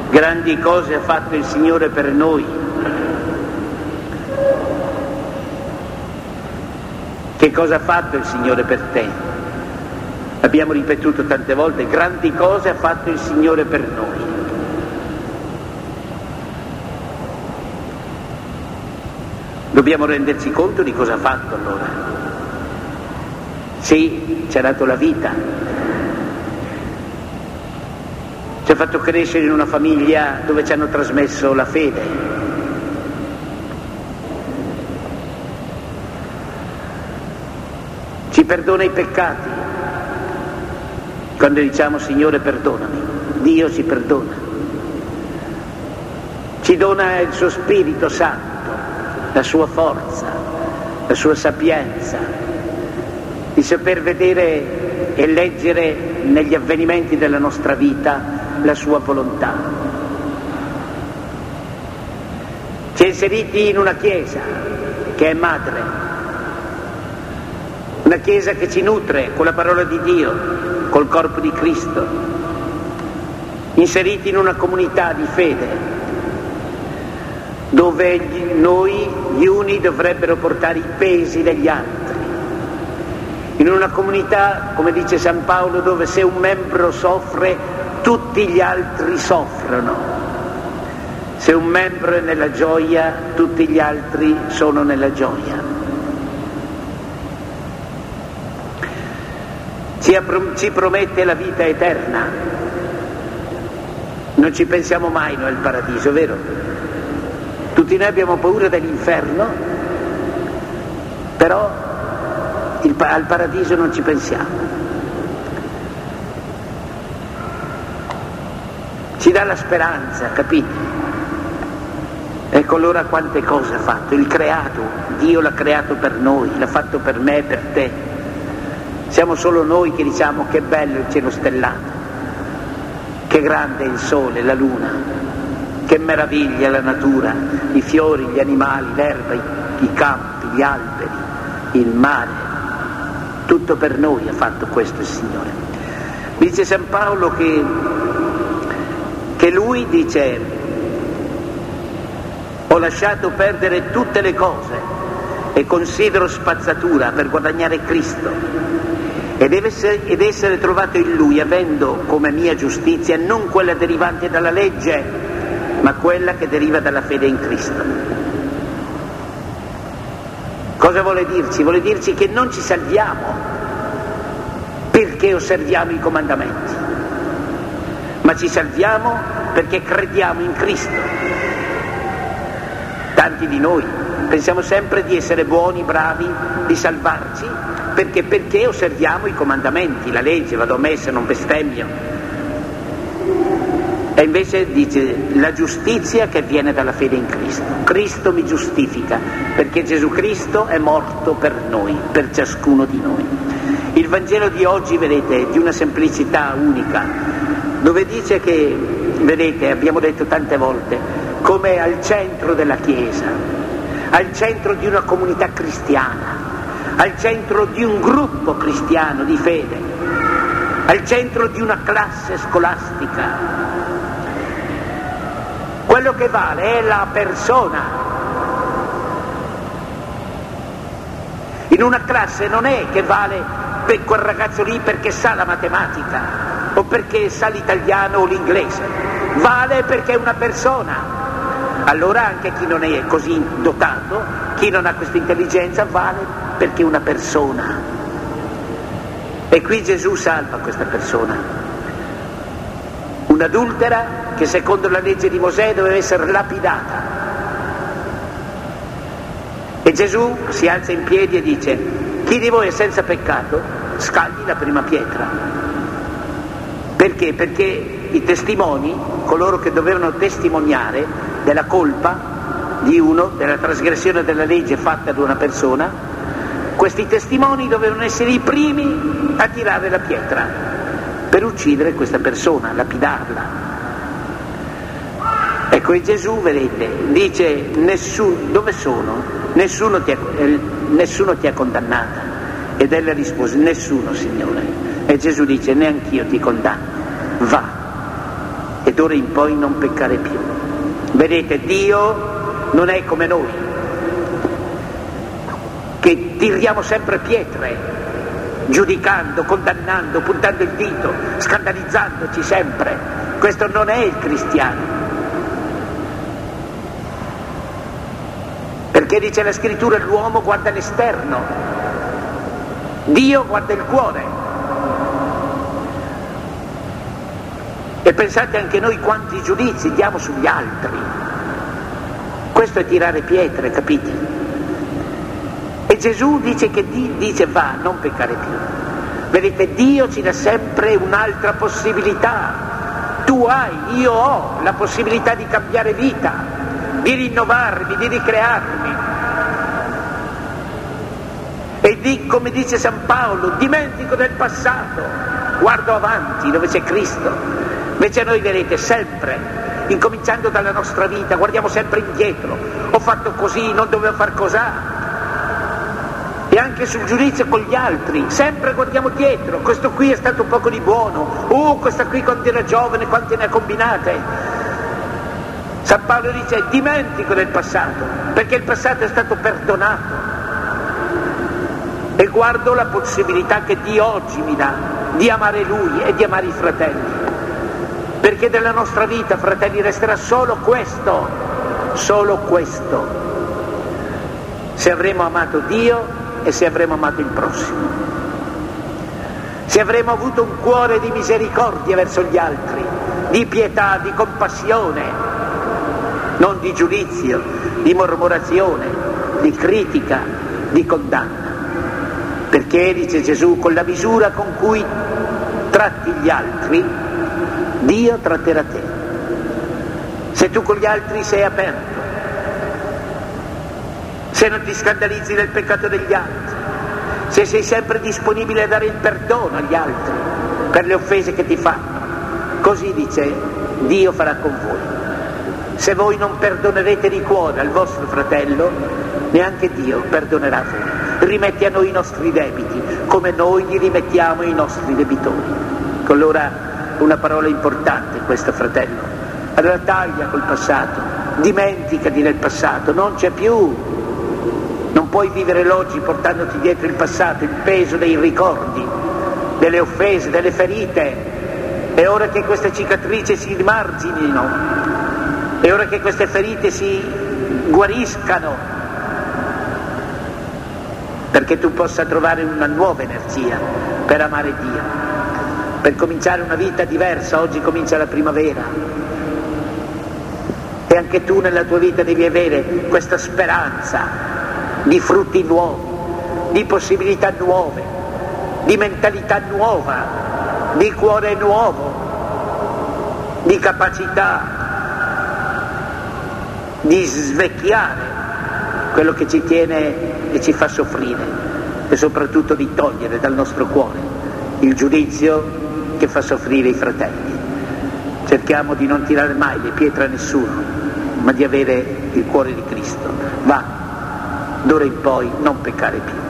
Grandi cose ha fatto il Signore per noi. Che cosa ha fatto il Signore per te? Abbiamo ripetuto tante volte, grandi cose ha fatto il Signore per noi. Dobbiamo renderci conto di cosa ha fatto allora. Sì, ci ha dato la vita, ci ha fatto crescere in una famiglia dove ci hanno trasmesso la fede. Ci perdona i peccati. Quando diciamo Signore perdonami, Dio ci perdona. Ci dona il suo Spirito Santo, la sua forza, la sua sapienza, di saper vedere e leggere negli avvenimenti della nostra vita la sua volontà. Ci ha inseriti in una Chiesa che è madre, una Chiesa che ci nutre con la parola di Dio, col corpo di Cristo, inseriti in una comunità di fede dove noi, gli uni, dovrebbero portare i pesi degli altri, in una comunità, come dice San Paolo, dove se un membro soffre, tutti gli altri soffrono. Se un membro è nella gioia, tutti gli altri sono nella gioia. Ci promette la vita eterna. Non ci pensiamo mai noi al paradiso, vero? Tutti noi abbiamo paura dell'inferno, però al paradiso non ci pensiamo. Ci dà la speranza, capite? Ecco allora quante cose ha fatto. Il creato, Dio l'ha creato per noi, l'ha fatto per me e per te. Siamo solo noi che diciamo che bello il cielo stellato, che grande è il sole, la luna, che meraviglia la natura, i fiori, gli animali, l'erba, i campi, gli alberi, il mare. Tutto per noi ha fatto questo il Signore. Dice San Paolo che lui dice: ho lasciato perdere tutte le cose e considero spazzatura per guadagnare Cristo ed essere trovato in Lui, avendo come mia giustizia non quella derivante dalla legge, ma quella che deriva dalla fede in Cristo. Cosa vuole dirci? Vuole dirci che non ci salviamo perché osserviamo i comandamenti, ma ci salviamo perché crediamo in Cristo. Tanti di noi pensiamo sempre di essere buoni, bravi, di salvarci perché osserviamo i comandamenti, la legge, vado a messa, non bestemmio. E invece dice la giustizia che viene dalla fede in Cristo. Cristo mi giustifica perché Gesù Cristo è morto per noi, per ciascuno di noi. Il Vangelo di oggi, vedete, è di una semplicità unica, dove dice che, vedete, abbiamo detto tante volte, come al centro della Chiesa, al centro di una comunità cristiana, al centro di un gruppo cristiano di fede, al centro di una classe scolastica. Quello che vale è la persona. In una classe non è che vale per quel ragazzo lì perché sa la matematica o perché sa l'italiano o l'inglese, vale perché è una persona. Allora anche chi non è così dotato, chi non ha questa intelligenza, vale perché è una persona. E qui Gesù salva questa persona. Un'adultera che secondo la legge di Mosè doveva essere lapidata. E Gesù si alza in piedi e dice: chi di voi è senza peccato, scagli la prima pietra. Perché? Perché i testimoni, coloro che dovevano testimoniare della colpa di uno, della trasgressione della legge fatta ad una persona, questi testimoni dovevano essere i primi a tirare la pietra per uccidere questa persona, lapidarla. Ecco, e Gesù, vedete, dice: dove sono? Nessuno ti ha condannata. Ed ella rispose: nessuno, Signore. E Gesù dice: neanch'io ti condanno, va e d'ora in poi non peccare più. Vedete, Dio non è come noi, che tiriamo sempre pietre, giudicando, condannando, puntando il dito, scandalizzandoci sempre. Questo non è il cristiano. Perché dice la scrittura, l'uomo guarda l'esterno, Dio guarda il cuore. E pensate anche noi quanti giudizi diamo sugli altri. Questo è tirare pietre, capite? E Gesù dice che dice va, non peccare più. Vedete, Dio ci dà sempre un'altra possibilità. Tu hai, io ho la possibilità di cambiare vita, di rinnovarmi, di ricrearmi. E come dice San Paolo, dimentico del passato, guardo avanti dove c'è Cristo. Invece noi, vedete, sempre, incominciando dalla nostra vita, guardiamo sempre indietro. Ho fatto così, non dovevo far cos'ha. E anche sul giudizio con gli altri, sempre guardiamo dietro. Questo qui è stato poco di buono. Questa qui quando era giovane, quante ne ha combinate. San Paolo dice, dimentico del passato, perché il passato è stato perdonato. E guardo la possibilità che Dio oggi mi dà di amare Lui e di amare i fratelli. Perché della nostra vita, fratelli, resterà solo questo, se avremo amato Dio e se avremo amato il prossimo, se avremo avuto un cuore di misericordia verso gli altri, di pietà, di compassione, non di giudizio, di mormorazione, di critica, di condanna. Perché, dice Gesù, con la misura con cui tratti gli altri, Dio tratterà te. Se tu con gli altri sei aperto, se non ti scandalizzi del peccato degli altri, se sei sempre disponibile a dare il perdono agli altri per le offese che ti fanno, così, dice, Dio farà con voi. Se voi non perdonerete di cuore al vostro fratello, neanche Dio perdonerà a voi. Rimetti a noi i nostri debiti come noi gli rimettiamo i nostri debitori. Allora, una parola importante questa, fratello. Allora taglia col passato, dimenticati del passato, non c'è più. Non puoi vivere l'oggi portandoti dietro il passato, il peso dei ricordi, delle offese, delle ferite. È ora che queste cicatrici si rimarginino, è ora che queste ferite si guariscano, perché tu possa trovare una nuova energia per amare Dio, per cominciare una vita diversa. Oggi comincia la primavera e anche tu nella tua vita devi avere questa speranza di frutti nuovi, di possibilità nuove, di mentalità nuova, di cuore nuovo, di capacità di svecchiare quello che ci tiene e ci fa soffrire, e soprattutto di togliere dal nostro cuore il giudizio che fa soffrire i fratelli. Cerchiamo di non tirare mai le pietre a nessuno, ma di avere il cuore di Cristo. Va, d'ora in poi non peccare più.